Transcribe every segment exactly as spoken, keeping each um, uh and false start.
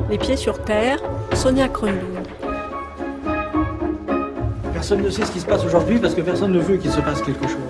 Les pieds sur terre, Sonia Kronlund. Personne ne sait ce qui se passe aujourd'hui parce que personne ne veut qu'il se passe quelque chose.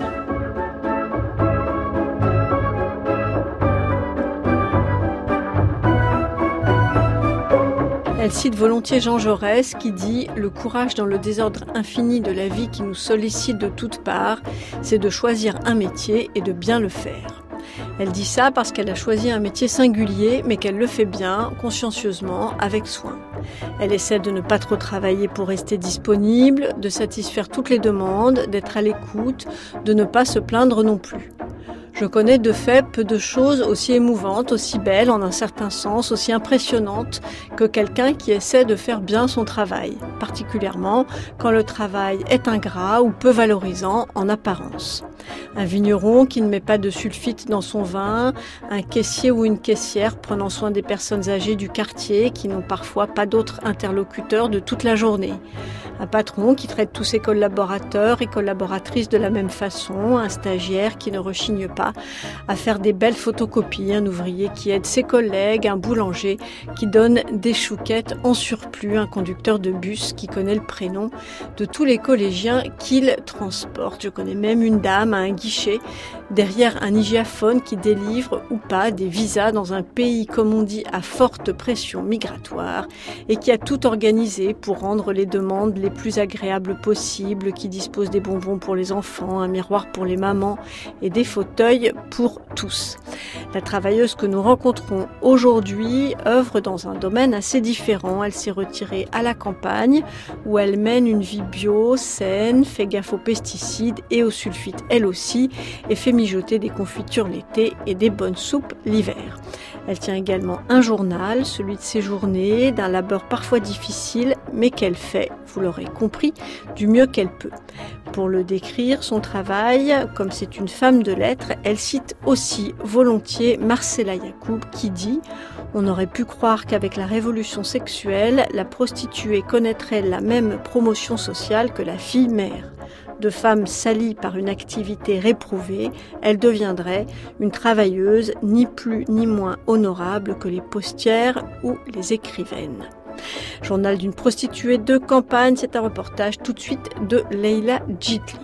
Elle cite volontiers Jean Jaurès qui dit « Le courage dans le désordre infini de la vie qui nous sollicite de toutes parts, c'est de choisir un métier et de bien le faire. » Elle dit ça parce qu'elle a choisi un métier singulier, mais qu'elle le fait bien, consciencieusement, avec soin. Elle essaie de ne pas trop travailler pour rester disponible, de satisfaire toutes les demandes, d'être à l'écoute, de ne pas se plaindre non plus. Je connais de fait peu de choses aussi émouvantes, aussi belles en un certain sens, aussi impressionnantes que quelqu'un qui essaie de faire bien son travail, particulièrement quand le travail est ingrat ou peu valorisant en apparence. Un vigneron qui ne met pas de sulfite dans son vin, un caissier ou une caissière prenant soin des personnes âgées du quartier qui n'ont parfois pas d'autres interlocuteurs de toute la journée. Un patron qui traite tous ses collaborateurs et collaboratrices de la même façon, un stagiaire qui ne rechigne pas à faire des belles photocopies, un ouvrier qui aide ses collègues, un boulanger qui donne des chouquettes en surplus, un conducteur de bus qui connaît le prénom de tous les collégiens qu'il transporte. Je connais même une dame à un guichet derrière un hygiaphone qui délivre ou pas des visas dans un pays, comme on dit, à forte pression migratoire et qui a tout organisé pour rendre les demandes les plus agréables possibles, qui dispose des bonbons pour les enfants, un miroir pour les mamans et des fauteuils pour tous. La travailleuse que nous rencontrons aujourd'hui œuvre dans un domaine assez différent. Elle s'est retirée à la campagne où elle mène une vie bio, saine, fait gaffe aux pesticides et aux sulfites elle aussi et fait mijoter des confitures l'été et des bonnes soupes l'hiver. Elle tient également un journal, celui de ses journées, d'un labeur parfois difficile, mais qu'elle fait, vous l'aurez compris, du mieux qu'elle peut. Pour le décrire, son travail, comme c'est une femme de lettres, elle cite aussi volontiers Marcella Yacoub qui dit « On aurait pu croire qu'avec la révolution sexuelle, la prostituée connaîtrait la même promotion sociale que la fille mère. De femme salie par une activité réprouvée, elle deviendrait une travailleuse ni plus ni moins honorable que les postières ou les écrivaines. » Journal d'une prostituée de campagne, c'est un reportage tout de suite de Leila Djitli.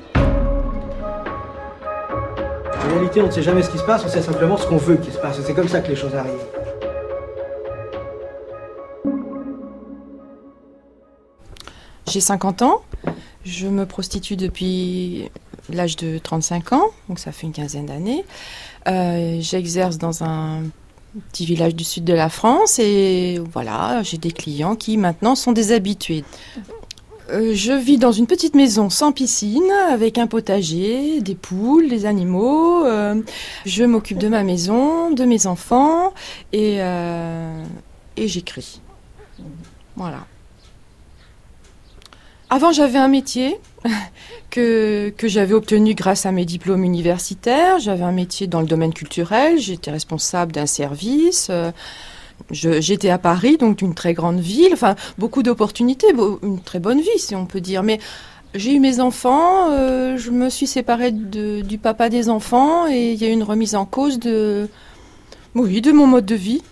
En réalité, on ne sait jamais ce qui se passe, on sait simplement ce qu'on veut qu'il se passe. C'est comme ça que les choses arrivent. J'ai cinquante ans, je me prostitue depuis l'âge de trente-cinq ans, donc ça fait une quinzaine d'années. Euh, j'exerce dans un petit village du sud de la France et voilà, j'ai des clients qui maintenant sont des habitués. Euh, je vis dans une petite maison sans piscine, avec un potager, des poules, des animaux. Euh, je m'occupe de ma maison, de mes enfants et, euh, et j'écris. Voilà. Avant, j'avais un métier que, que j'avais obtenu grâce à mes diplômes universitaires. J'avais un métier dans le domaine culturel. J'étais responsable d'un service. Euh, je, j'étais à Paris, donc d'une très grande ville. Enfin, beaucoup d'opportunités, une très bonne vie, si on peut dire. Mais j'ai eu mes enfants, euh, je me suis séparée de, du papa des enfants et il y a eu une remise en cause de, oui, de mon mode de vie.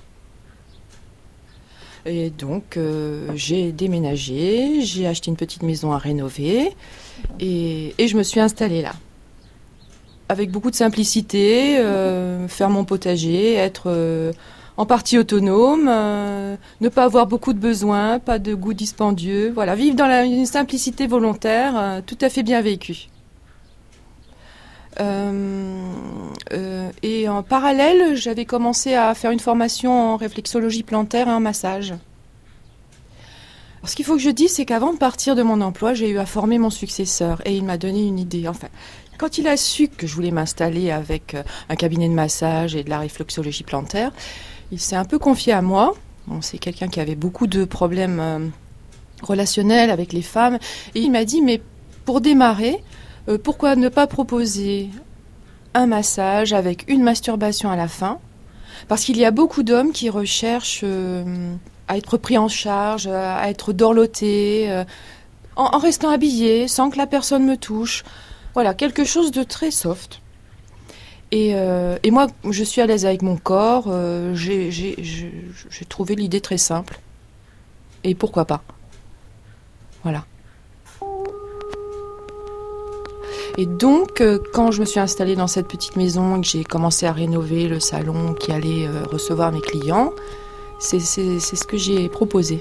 Et donc, euh, j'ai déménagé, j'ai acheté une petite maison à rénover et, et je me suis installée là. Avec beaucoup de simplicité, euh, faire mon potager, être euh, en partie autonome, euh, ne pas avoir beaucoup de besoins, pas de goût dispendieux. Voilà, vivre dans la, une simplicité volontaire, euh, tout à fait bien vécue. Euh, euh, et en parallèle, j'avais commencé à faire une formation en réflexologie plantaire et en massage. Alors, ce qu'il faut que je dise, c'est qu'avant de partir de mon emploi, j'ai eu à former mon successeur et il m'a donné une idée. Enfin, quand il a su que je voulais m'installer avec un cabinet de massage et de la réflexologie plantaire, il s'est un peu confié à moi. Bon, c'est quelqu'un qui avait beaucoup de problèmes euh, relationnels avec les femmes et il m'a dit, mais pour démarrer, Euh, pourquoi ne pas proposer un massage avec une masturbation à la fin ? Parce qu'il y a beaucoup d'hommes qui recherchent euh, à être pris en charge, à être dorlotés, euh, en, en restant habillés, sans que la personne me touche. Voilà, quelque chose de très soft. Et, euh, et moi, je suis à l'aise avec mon corps, euh, j'ai, j'ai, j'ai, j'ai trouvé l'idée très simple. Et pourquoi pas ? Voilà. Et donc, euh, quand je me suis installée dans cette petite maison et que j'ai commencé à rénover le salon qui allait euh, recevoir mes clients, c'est, c'est, c'est ce que j'ai proposé.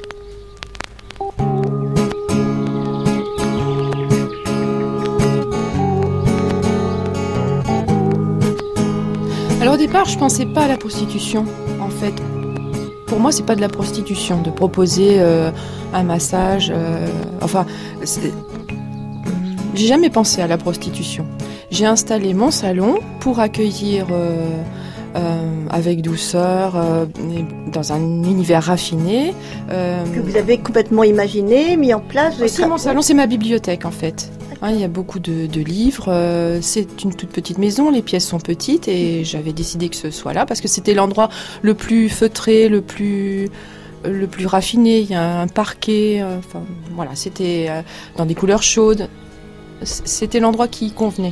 Alors au départ, je pensais pas à la prostitution, en fait. Pour moi, c'est pas de la prostitution de proposer euh, un massage. Euh, enfin, c'est... j'ai jamais pensé à la prostitution. J'ai installé mon salon pour accueillir euh, euh, avec douceur, euh, dans un univers raffiné. Euh... Que vous avez complètement imaginé, mis en place. Aussi, mon salon, c'est ma bibliothèque, en fait. Hein, il y a beaucoup de, de livres. Euh, c'est une toute petite maison, les pièces sont petites et j'avais décidé que ce soit là parce que c'était l'endroit le plus feutré, le plus... le plus raffiné. Il y a un parquet. Euh, enfin, voilà, c'était euh, dans des couleurs chaudes. C'était l'endroit qui y convenait.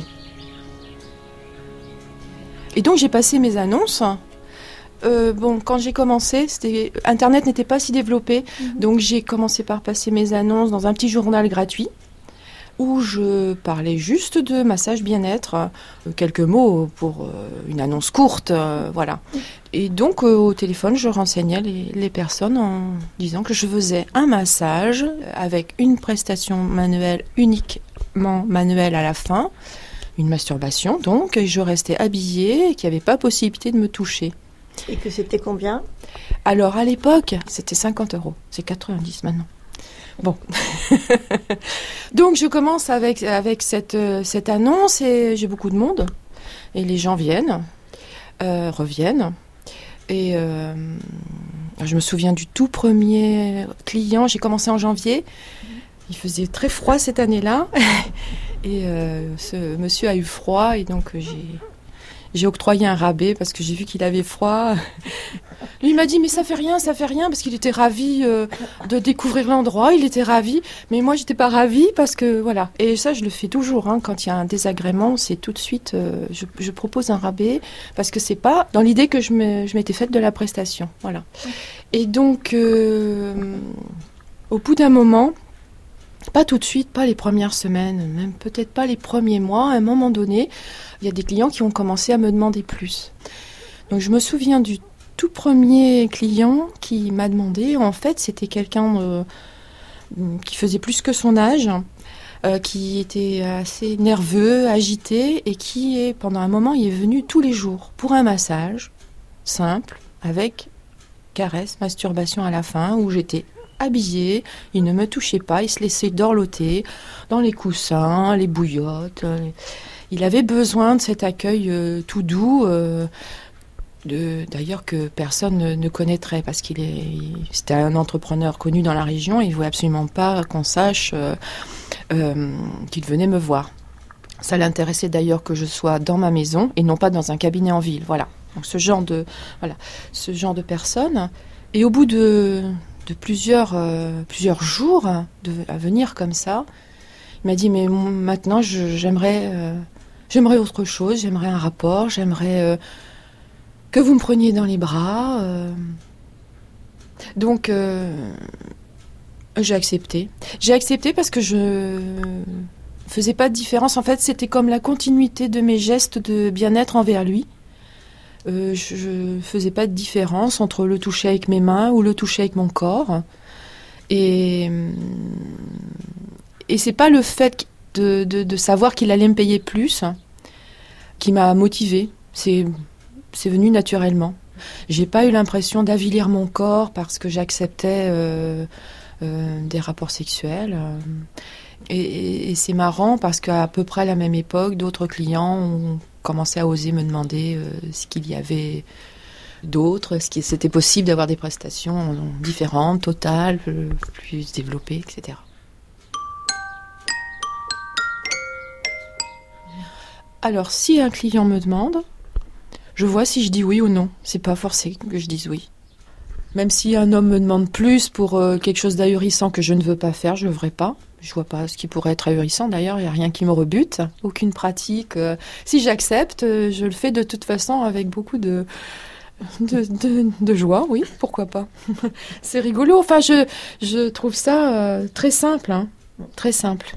Et donc j'ai passé mes annonces. Euh, bon, quand j'ai commencé, c'était... Internet n'était pas si développé, mmh. donc j'ai commencé par passer mes annonces dans un petit journal gratuit où je parlais juste de massage bien-être, euh, quelques mots pour euh, une annonce courte, euh, voilà. Mmh. Et donc euh, au téléphone, je renseignais les, les personnes en disant que je faisais un massage avec une prestation manuelle unique. Manuel à la fin, une masturbation donc, et je restais habillée et qu'il n'y avait pas possibilité de me toucher. Et que c'était combien ? Alors à l'époque, c'était cinquante euros, c'est quatre-vingt-dix maintenant. Bon. Donc je commence avec, avec cette, cette annonce et j'ai beaucoup de monde et les gens viennent, euh, reviennent et euh, je me souviens du tout premier client, j'ai commencé en janvier. Il faisait très froid cette année-là et euh, ce monsieur a eu froid et donc euh, j'ai, j'ai octroyé un rabais parce que j'ai vu qu'il avait froid. Lui il m'a dit mais ça fait rien, ça fait rien parce qu'il était ravi euh, de découvrir l'endroit, il était ravi, mais moi j'étais pas ravie parce que voilà. Et ça je le fais toujours hein, quand il y a un désagrément, c'est tout de suite euh, je, je propose un rabais parce que c'est pas dans l'idée que je, me, je m'étais faite de la prestation, voilà. Et donc euh, au bout d'un moment. Pas tout de suite, pas les premières semaines, même peut-être pas les premiers mois. À un moment donné, il y a des clients qui ont commencé à me demander plus. Donc je me souviens du tout premier client qui m'a demandé, en fait c'était quelqu'un euh, qui faisait plus que son âge, euh, qui était assez nerveux, agité et qui est, pendant un moment, il est venu tous les jours pour un massage simple avec caresse, masturbation à la fin où j'étais habillé, il ne me touchait pas, il se laissait dorloter dans les coussins, les bouillottes. Les... Il avait besoin de cet accueil euh, tout doux, euh, de, d'ailleurs que personne ne, ne connaîtrait, parce qu'il est, il, c'était un entrepreneur connu dans la région, et il ne voulait absolument pas qu'on sache euh, euh, qu'il venait me voir. Ça l'intéressait d'ailleurs que je sois dans ma maison et non pas dans un cabinet en ville. Voilà. Donc ce genre de, voilà, ce genre de personnes. Et au bout de de plusieurs, euh, plusieurs jours de, à venir comme ça. Il m'a dit, mais maintenant, je, j'aimerais, euh, j'aimerais autre chose, j'aimerais un rapport, j'aimerais euh, que vous me preniez dans les bras. Euh. Donc, euh, j'ai accepté. J'ai accepté parce que je faisais pas de différence. En fait, c'était comme la continuité de mes gestes de bien-être envers lui. Euh, je ne faisais pas de différence entre le toucher avec mes mains ou le toucher avec mon corps. Et, et c'est pas le fait de, de, de savoir qu'il allait me payer plus qui m'a motivée. C'est, c'est venu naturellement. J'ai pas eu l'impression d'avilir mon corps parce que j'acceptais euh, euh, des rapports sexuels. Et, et, et c'est marrant parce qu'à peu près à la même époque, d'autres clients ont commencé à oser me demander euh, ce qu'il y avait d'autre, est-ce que c'était possible d'avoir des prestations différentes, totales, plus développées, et cetera. Alors, si un client me demande, je vois si je dis oui ou non. C'est pas forcé que je dise oui. Même si un homme me demande plus pour euh, quelque chose d'ahurissant que je ne veux pas faire, je ne le ferai pas. Je vois pas ce qui pourrait être ahurissant. D'ailleurs, il n'y a rien qui me rebute. Aucune pratique. Euh, si j'accepte, euh, je le fais de toute façon avec beaucoup de, de, de, de joie, oui, pourquoi pas. C'est rigolo. Enfin, je, je trouve ça euh, très simple, hein, très simple.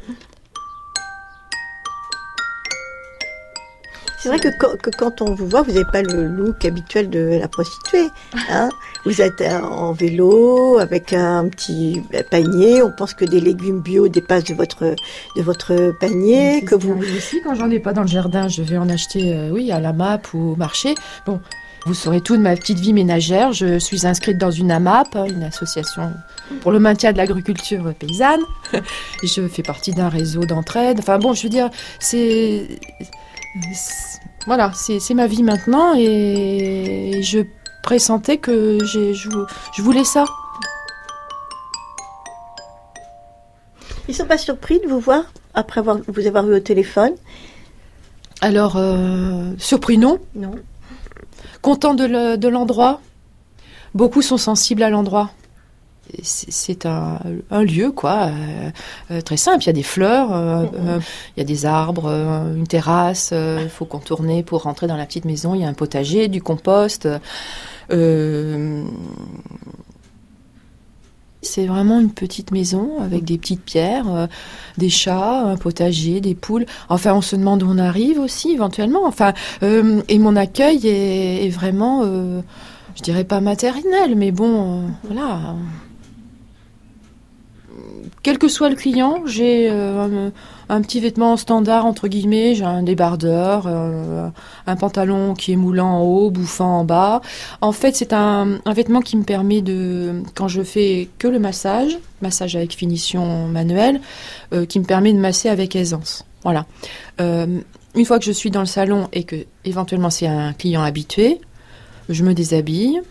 C'est vrai que quand, que quand on vous voit, vous n'avez pas le look habituel de la prostituée. Hein, vous êtes en vélo, avec un petit panier. On pense que des légumes bio dépassent de votre, de votre panier. Que vous... Aussi, quand j'en ai pas dans le jardin, je vais en acheter euh, oui, à la M A P ou au marché. Bon, vous saurez tout de ma petite vie ménagère. Je suis inscrite dans une A M A P, une association pour le maintien de l'agriculture paysanne. Je fais partie d'un réseau d'entraide. Enfin bon, je veux dire, c'est... c'est... Voilà, c'est, c'est ma vie maintenant et je pressentais que j'ai, je, je voulais ça. Ils ne sont pas surpris de vous voir après avoir, vous avoir eu au téléphone? Alors, euh, surpris non. Non. Content de, le, de l'endroit. Beaucoup sont sensibles à l'endroit. C'est, c'est un, un lieu, quoi, euh, euh, très simple. Il y a des fleurs, euh, mmh. euh, il y a des arbres, euh, une terrasse. Il euh, faut contourner pour rentrer dans la petite maison. Il y a un potager, du compost. Euh, c'est vraiment une petite maison avec des petites pierres, euh, des chats, un potager, des poules. Enfin, on se demande où on arrive aussi, éventuellement. Enfin, euh, et mon accueil est, est vraiment, euh, je dirais pas maternel, mais bon, euh, voilà. Quel que soit le client, j'ai euh, un, un petit vêtement standard, entre guillemets, j'ai un débardeur, euh, un pantalon qui est moulant en haut, bouffant en bas. En fait, c'est un, un vêtement qui me permet de, quand je fais que le massage, massage avec finition manuelle, euh, qui me permet de masser avec aisance. Voilà. Euh, une fois que je suis dans le salon et que, éventuellement, c'est un client habitué, je me déshabille.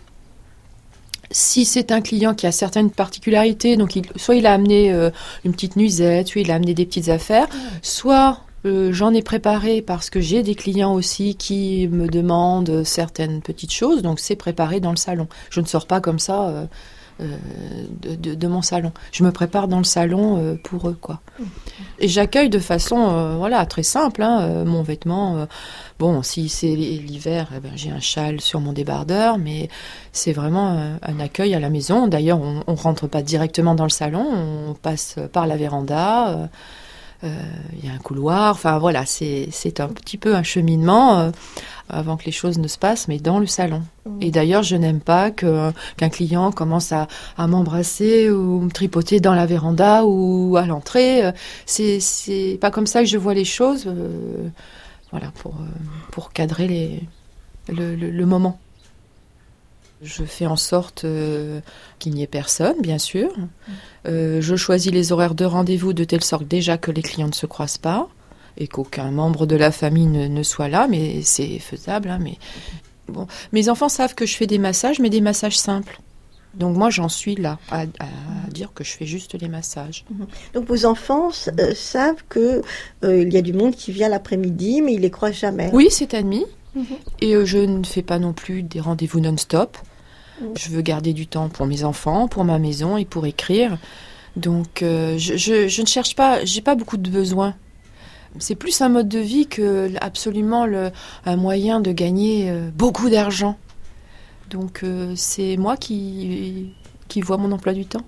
Si c'est un client qui a certaines particularités, donc il, soit il a amené euh, une petite nuisette, soit il a amené des petites affaires, soit euh, j'en ai préparé parce que j'ai des clients aussi qui me demandent certaines petites choses, donc c'est préparé dans le salon. Je ne sors pas comme ça euh, euh, de, de, de mon salon. Je me prépare dans le salon euh, pour eux, quoi. Et j'accueille de façon euh, voilà, très simple, hein, euh, mon vêtement. Euh, bon, si c'est l'hiver, eh ben, j'ai un châle sur mon débardeur, mais c'est vraiment un, un accueil à la maison. D'ailleurs, on ne rentre pas directement dans le salon, on passe par la véranda. Euh, il euh, y a un couloir. Enfin, voilà, c'est, c'est un petit peu un cheminement euh, avant que les choses ne se passent, mais dans le salon. Mmh. Et d'ailleurs, je n'aime pas que, qu'un client commence à, à m'embrasser ou me tripoter dans la véranda ou à l'entrée. C'est, c'est pas comme ça que je vois les choses. Euh, voilà, pour, pour cadrer les, le, le, le moment. Je fais en sorte euh, qu'il n'y ait personne, bien sûr. Euh, je choisis les horaires de rendez-vous de telle sorte déjà que les clients ne se croisent pas et qu'aucun membre de la famille ne, ne soit là, mais c'est faisable. Hein, mais bon, mes enfants savent que je fais des massages, mais des massages simples. Donc moi, j'en suis là à, à dire que je fais juste les massages. Donc vos enfants euh, savent qu'il euh, y a du monde qui vient l'après-midi, mais ils ne les croisent jamais. Oui, c'est admis. Mmh. Et euh, je ne fais pas non plus des rendez-vous non-stop. Mmh. Je veux garder du temps pour mes enfants, pour ma maison et pour écrire. Donc euh, je, je, je ne cherche pas, j'ai pas beaucoup de besoins. C'est plus un mode de vie que absolument le, un moyen de gagner euh, beaucoup d'argent. Donc euh, c'est moi qui, qui vois mon emploi du temps.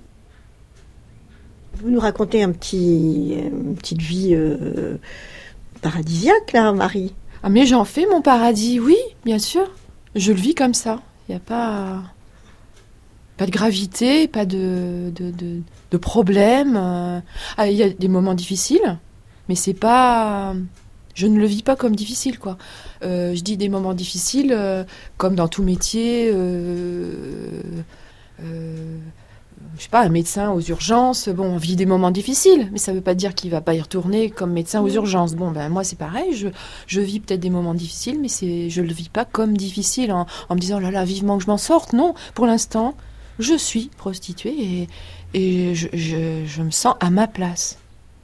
Vous nous racontez un petit, une petite vie euh, paradisiaque là, Marie. Ah mais j'en fais mon paradis, oui, bien sûr. Je le vis comme ça. Il n'y a pas, pas de gravité, pas de, de, de, de problème. Ah, il y a des moments difficiles, mais c'est pas... Je ne le vis pas comme difficile, quoi. Euh, je dis des moments difficiles, euh, comme dans tout métier... Euh, euh, je sais pas, un médecin aux urgences, bon, on vit des moments difficiles, mais ça veut pas dire qu'il va pas y retourner comme médecin aux urgences. Bon, ben moi c'est pareil, je, je vis peut-être des moments difficiles, mais c'est, je le vis pas comme difficile en, en me disant, oh là là, vivement que je m'en sorte. Non, pour l'instant, je suis prostituée et, et je, je, je me sens à ma place.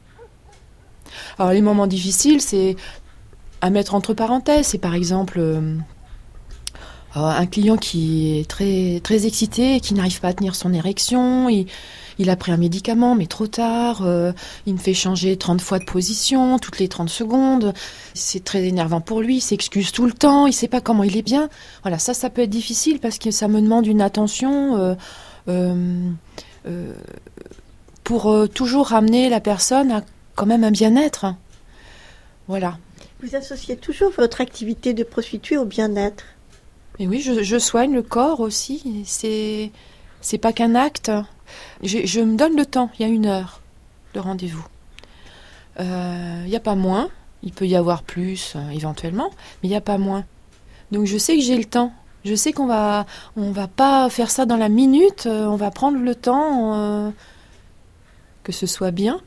Alors les moments difficiles, c'est à mettre entre parenthèses, c'est par exemple... Euh, un client qui est très, très excité et qui n'arrive pas à tenir son érection. Il, il a pris un médicament, mais trop tard. Euh, il me fait changer trente fois de position, toutes les trente secondes. C'est très énervant pour lui, il s'excuse tout le temps, il ne sait pas comment il est bien. Voilà, ça, ça peut être difficile parce que ça me demande une attention euh, euh, euh, pour euh, toujours ramener la personne à quand même un bien-être. Voilà. Vous associez toujours votre activité de prostituée au bien-être? Et oui, je, je soigne le corps aussi. C'est, c'est pas qu'un acte. Je, je me donne le temps. Il y a une heure de rendez-vous. Euh, il n'y a pas moins. Il peut y avoir plus, euh, éventuellement, mais il n'y a pas moins. Donc je sais que j'ai le temps. Je sais qu'on va, on va pas faire ça dans la minute. Euh, on va prendre le temps, euh, que ce soit bien.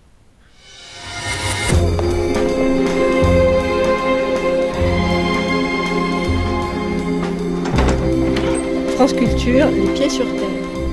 France Culture, les pieds sur terre.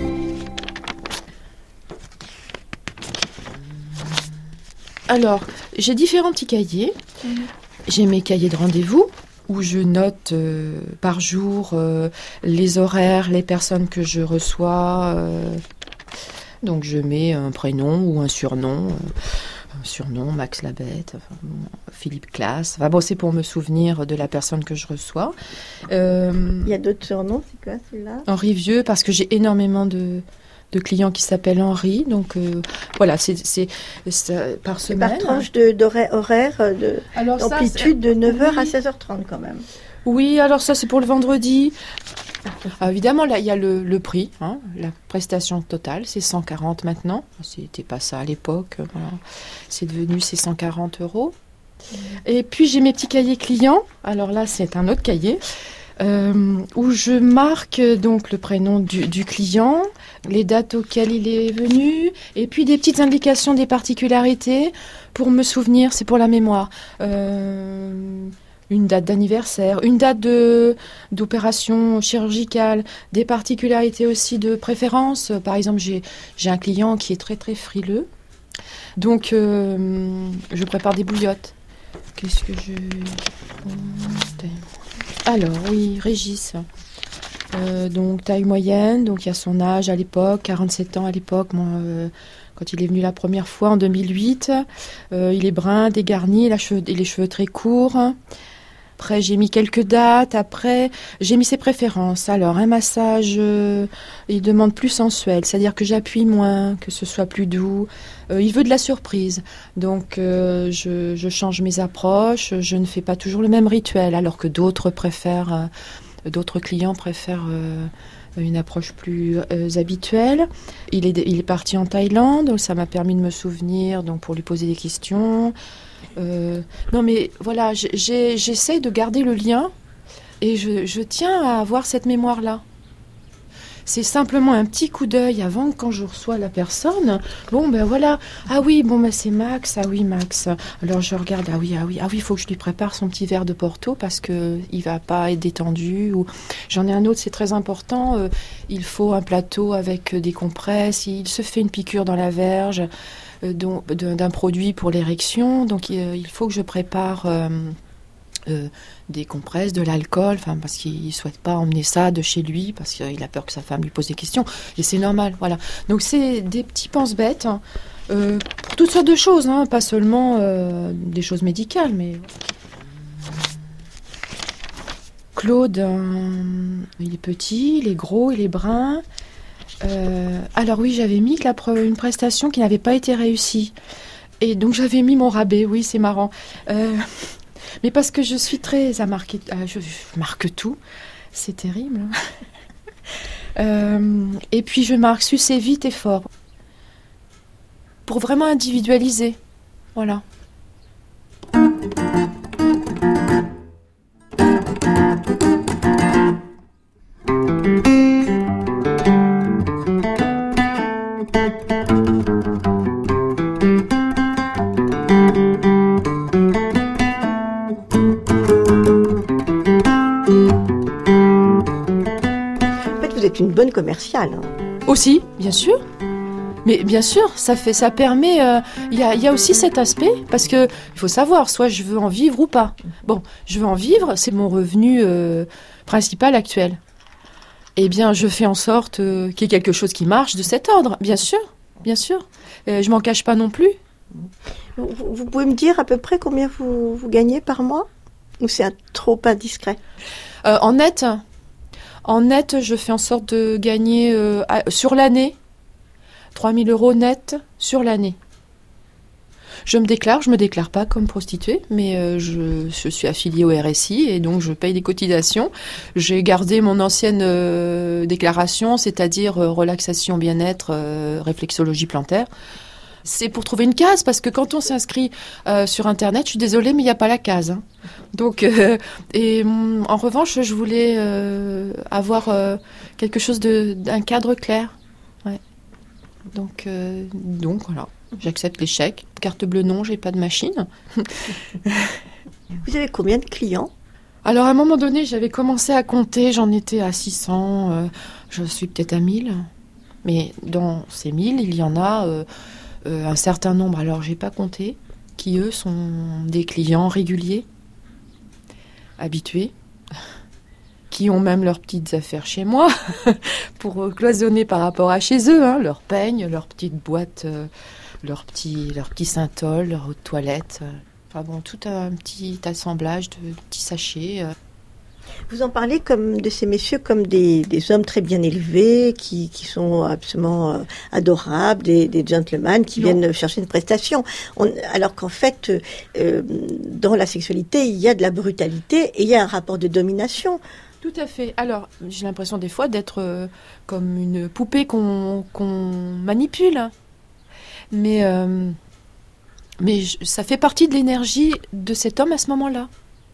Alors, j'ai différents petits cahiers. Mmh. J'ai mes cahiers de rendez-vous où je note euh, par jour euh, les horaires, les personnes que je reçois. Euh, donc, je mets un prénom ou un surnom. Euh, un surnom, Max Labette, enfin, Philippe Classe. Enfin, bon, c'est pour me souvenir de la personne que je reçois. Euh, Il y a d'autres surnoms, c'est quoi celui-là? Henri Vieux, parce que j'ai énormément de... de clients qui s'appellent Henri, donc euh, voilà, c'est, c'est, c'est par semaine. Par tranche de, d'horaire, horaire, de, alors d'amplitude ça, de neuf heures oui. à seize heures trente quand même. Oui, alors ça c'est pour le vendredi. Ah, évidemment, là il y a le, le prix, hein, la prestation totale, c'est cent quarante maintenant. C'était pas ça à l'époque, voilà. C'est devenu c'est cent quarante euros. Mmh. Et puis j'ai mes petits cahiers clients, alors là c'est un autre cahier. Euh, où je marque donc le prénom du, du client, les dates auxquelles il est venu, et puis des petites indications des particularités pour me souvenir, c'est pour la mémoire. Euh, une date d'anniversaire, une date de, d'opération chirurgicale, des particularités aussi de préférence. Par exemple, j'ai, j'ai un client qui est très très frileux, donc euh, je prépare des bouillottes. Qu'est-ce que je... Alors, oui, Régis. Euh, donc, taille moyenne, donc il y a son âge à l'époque, quarante-sept ans à l'époque, moi, euh, quand il est venu la première fois en deux mille huit. Euh, il est brun, dégarni, il a cheveux, les cheveux très courts. Après, j'ai mis quelques dates. Après, j'ai mis ses préférences. Alors, un massage, euh, il demande plus sensuel, c'est-à-dire que j'appuie moins, que ce soit plus doux. Euh, il veut de la surprise. Donc, euh, je, je change mes approches. Je ne fais pas toujours le même rituel, alors que d'autres préfèrent, euh, d'autres clients préfèrent euh, une approche plus euh, habituelle. Il est, il est parti en Thaïlande, donc ça m'a permis de me souvenir, donc pour lui poser des questions. Euh, non mais voilà, j'ai, j'essaie de garder le lien et je, je tiens à avoir cette mémoire-là. C'est simplement un petit coup d'œil avant, quand je reçois la personne. Bon ben voilà, ah oui, bon ben c'est Max, ah oui Max. Alors je regarde, ah oui, ah oui, ah oui, il faut que je lui prépare son petit verre de Porto parce que il va pas être détendu. Ou j'en ai un autre, c'est très important. Euh, il faut un plateau avec des compresses. Il se fait une piqûre dans la verge. D'un produit pour l'érection, donc euh, il faut que je prépare euh, euh, des compresses, de l'alcool, enfin parce qu'il ne souhaite pas emmener ça de chez lui parce qu'il a peur que sa femme lui pose des questions et c'est normal, voilà. Donc c'est des petits pense-bêtes hein, euh, pour toutes sortes de choses, hein, pas seulement euh, des choses médicales, mais Claude, euh, il est petit, il est gros, il est brun. Euh, alors oui, j'avais mis la pre- une prestation qui n'avait pas été réussie. Et donc j'avais mis mon rabais, oui, c'est marrant. Euh, mais parce que je suis très à marquer, euh, je, je marque tout, c'est terrible. euh, et puis je marque sucer vite et fort. Pour vraiment individualiser. Voilà. Une bonne commerciale. Hein. Aussi, bien sûr. Mais bien sûr, ça fait, ça permet. Il euh, y, a, y a aussi cet aspect parce que il faut savoir, soit je veux en vivre ou pas. Bon, je veux en vivre, c'est mon revenu euh, principal actuel. Eh bien, je fais en sorte euh, qu'il y ait quelque chose qui marche de cet ordre. Bien sûr, bien sûr. Euh, je m'en cache pas non plus. Vous, vous pouvez me dire à peu près combien vous, vous gagnez par mois ? Ou c'est un, trop indiscret ? euh, En net, en net, je fais en sorte de gagner euh, à, sur l'année. trois mille euros net sur l'année. Je me déclare, je me déclare pas comme prostituée, mais euh, je, je suis affiliée au R S I et donc je paye des cotisations. J'ai gardé mon ancienne euh, déclaration, c'est-à-dire euh, relaxation, bien-être, euh, réflexologie plantaire. C'est pour trouver une case, parce que quand on s'inscrit euh, sur Internet, je suis désolée, mais il n'y a pas la case. Hein. Donc, euh, et en revanche, je voulais euh, avoir euh, quelque chose de, d'un cadre clair. Ouais. Donc, euh, donc voilà, j'accepte les chèques. Carte bleue, non, j'ai pas de machine. Vous avez combien de clients ? Alors, à un moment donné, j'avais commencé à compter, j'en étais à six cents, euh, je suis peut-être à mille. Mais dans ces mille, il y en a euh, euh, un certain nombre, alors j'ai pas compté, qui eux sont des clients réguliers, habitués, qui ont même leurs petites affaires chez moi, pour cloisonner par rapport à chez eux, hein, leurs peignes, leurs petites boîtes, euh, leurs petits, leurs petits syntols, leurs eau de toilette. Euh, enfin bon, tout un petit assemblage de petits sachets. Euh. Vous en parlez comme de ces messieurs comme des, des hommes très bien élevés, qui, qui sont absolument euh, adorables, des, des gentlemen qui non. viennent chercher une prestation. On, alors qu'en fait, euh, dans la sexualité, il y a de la brutalité et il y a un rapport de domination. Tout à fait. Alors, j'ai l'impression des fois d'être euh, comme une poupée qu'on, qu'on manipule. Mais, euh, mais je, ça fait partie de l'énergie de cet homme à ce moment-là.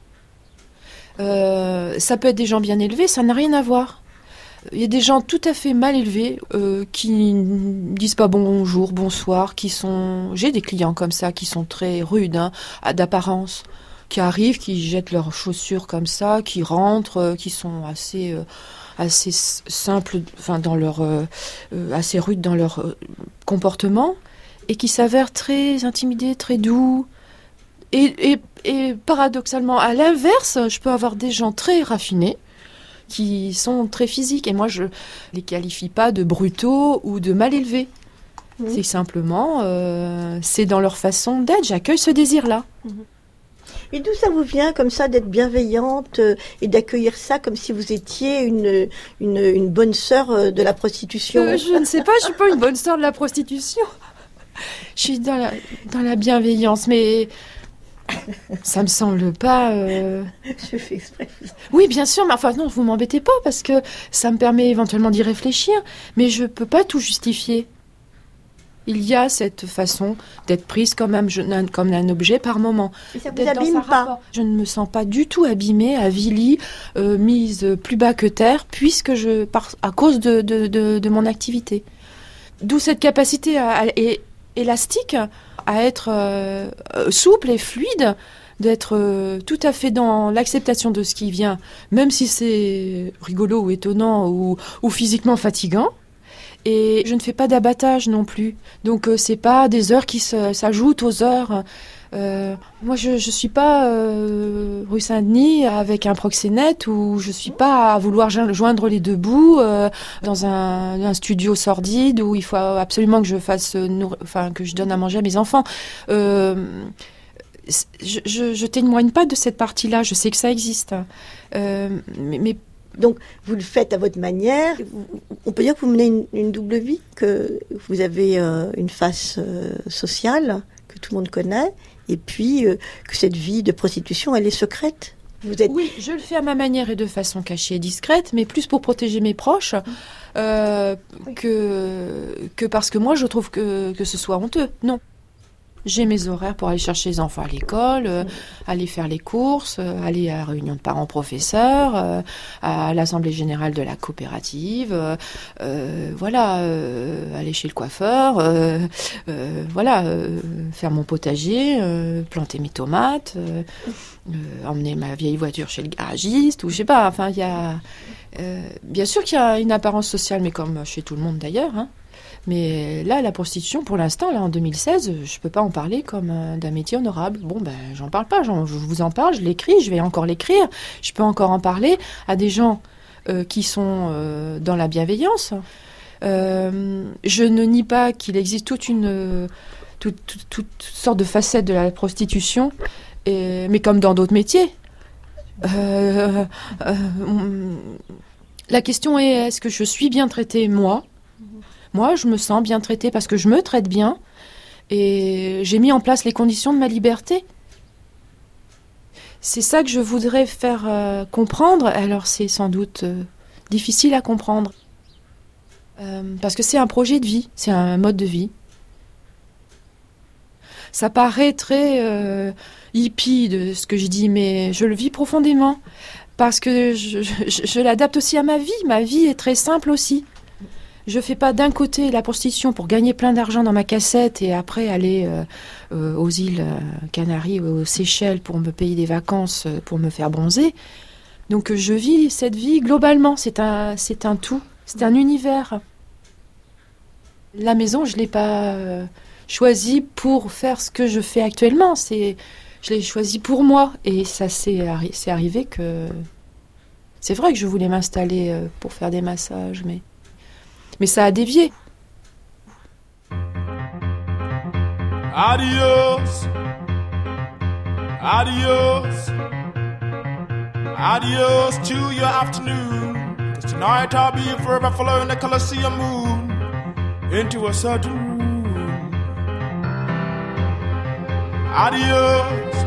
Euh, ça peut être des gens bien élevés, ça n'a rien à voir. Il y a des gens tout à fait mal élevés euh, qui ne disent pas bonjour, bonsoir, qui sont... J'ai des clients comme ça qui sont très rudes, hein, d'apparence, qui arrivent, qui jettent leurs chaussures comme ça, qui rentrent, euh, qui sont assez, euh, assez simples, enfin dans leur, euh, euh, assez rudes dans leur euh, comportement, et qui s'avèrent très intimidés, très doux. Et, et, et paradoxalement, à l'inverse, je peux avoir des gens très raffinés qui sont très physiques. Et moi, je les qualifie pas de brutaux ou de mal élevés. Mmh. C'est simplement, euh, c'est dans leur façon d'être. J'accueille ce désir-là. Mmh. Et d'où ça vous vient, comme ça, d'être bienveillante euh, et d'accueillir ça comme si vous étiez une, une, une bonne sœur euh, de la prostitution ? euh, Je ne sais pas, je ne suis pas une bonne sœur de la prostitution. Je suis dans la, dans la bienveillance, mais... Ça me semble pas... Euh... Je fais exprès. Oui, bien sûr, mais enfin non, vous m'embêtez pas, parce que ça me permet éventuellement d'y réfléchir, mais je peux pas tout justifier. Il y a cette façon d'être prise comme un, comme un objet par moment. Et ça vous abîme pas ? Rapport. Je ne me sens pas du tout abîmée, avilie, euh, mise plus bas que terre, puisque je, par, à cause de, de, de, de mon activité. D'où cette capacité à, à, et, élastique à être euh, souple et fluide, d'être euh, tout à fait dans l'acceptation de ce qui vient, même si c'est rigolo ou étonnant ou, ou physiquement fatigant. Et je ne fais pas d'abattage non plus. Donc euh, c'est pas des heures qui se, s'ajoutent aux heures. Euh, moi je je suis pas euh, rue Saint-Denis avec un proxénète, ou je suis pas à vouloir joindre les deux bouts euh, dans un, un studio sordide où il faut absolument que je fasse nourrir, enfin que je donne à manger à mes enfants. Euh, je, je je témoigne pas de cette partie-là. Je sais que ça existe, euh, mais, mais donc, vous le faites à votre manière. On peut dire que vous menez une, une double vie, que vous avez euh, une face euh, sociale que tout le monde connaît, et puis euh, que cette vie de prostitution, elle est secrète. Vous êtes... Oui, je le fais à ma manière et de façon cachée et discrète, mais plus pour protéger mes proches euh, oui. que, que parce que moi, je trouve que, que ce soit honteux. Non. J'ai mes horaires pour aller chercher les enfants à l'école, euh, aller faire les courses, euh, aller à la réunion de parents-professeurs, euh, à l'assemblée générale de la coopérative, euh, euh, voilà, euh, aller chez le coiffeur, euh, euh, voilà, euh, faire mon potager, euh, planter mes tomates, euh, euh, emmener ma vieille voiture chez le garagiste, ou je sais pas, enfin, il y a... Euh, bien sûr qu'il y a une apparence sociale, mais comme chez tout le monde d'ailleurs, hein. Mais là, la prostitution, pour l'instant, là, en deux mille seize, je peux pas en parler comme euh, d'un métier honorable. Bon, ben, j'en parle pas. J'en, je vous en parle, je l'écris, je vais encore l'écrire. Je peux encore en parler à des gens euh, qui sont euh, dans la bienveillance. Euh, je ne nie pas qu'il existe toute une, toute, toute, toute sorte de facettes de la prostitution, et, mais comme dans d'autres métiers. Euh, euh, la question est, est-ce que je suis bien traitée, moi ? Moi, je me sens bien traitée parce que je me traite bien et j'ai mis en place les conditions de ma liberté. C'est ça que je voudrais faire euh, comprendre. Alors, c'est sans doute euh, difficile à comprendre. Euh, parce que c'est un projet de vie, c'est un mode de vie. Ça paraît très euh, hippie de ce que je dis, mais je le vis profondément. Parce que je, je, je l'adapte aussi à ma vie. Ma vie est très simple aussi. Je fais pas d'un côté la prostitution pour gagner plein d'argent dans ma cassette et après aller euh, euh, aux îles euh, Canaries ou aux Seychelles pour me payer des vacances, euh, pour me faire bronzer. Donc je vis cette vie globalement, c'est un, c'est un tout, c'est un univers. La maison, je l'ai pas euh, choisie pour faire ce que je fais actuellement, c'est, je l'ai choisie pour moi et ça s'est arri- c'est arrivé que... C'est vrai que je voulais m'installer euh, pour faire des massages, mais... Mais ça a dévié. Adios, adios, adios to your afternoon. 'Cause tonight I'll be forever following the Colosseum moon into a certain room. Adios,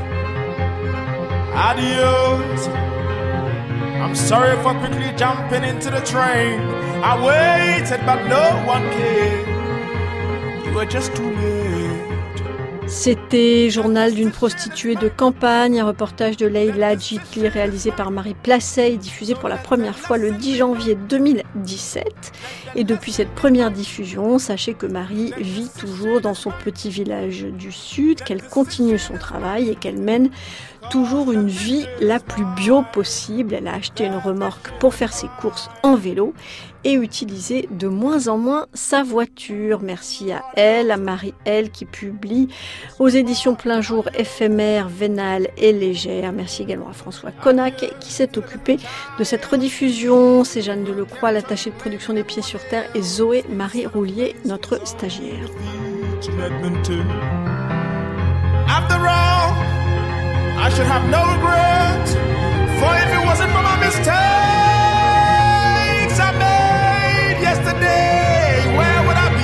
adios. I'm sorry for quickly jumping into the train. I waited, but no one came. You were just too late. C'était Journal d'une prostituée de campagne, un reportage de Leila Djitli réalisé par Marie Placet et diffusé pour la première fois le dix janvier deux mille dix-sept. Et depuis cette première diffusion, sachez que Marie vit toujours dans son petit village du Sud, qu'elle continue son travail et qu'elle mène toujours une vie la plus bio possible. Elle a acheté une remorque pour faire ses courses en vélo et utilisé de moins en moins sa voiture. Merci à elle, à Marie-Elle qui publie aux éditions Plein Jour éphémères, vénales et légères. Merci également à François Connac qui s'est occupé de cette rediffusion. C'est Jeanne Delecroix, l'attachée de production des Pieds sur Terre, et Zoé Marie Roulier, notre stagiaire. After all, I should have no regrets, for if it wasn't for my mistakes I made yesterday, where would I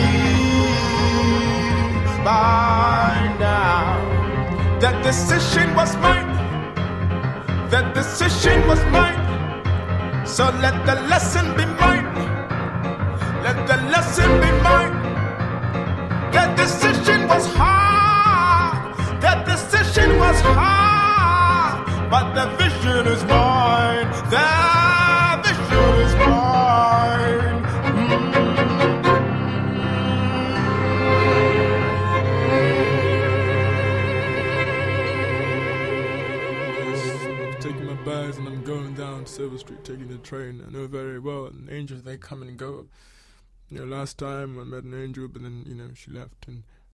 be by now? That decision was mine, that decision was mine, so let the lesson be mine, let the lesson be mine. That decision was hard, that decision was hard, but the vision is mine, the vision is mine. I'm taking my bags and I'm going down Silver Street, taking the train. I know very well, and angels, they come and go. You know, last time I met an angel, but then, you know, she left, and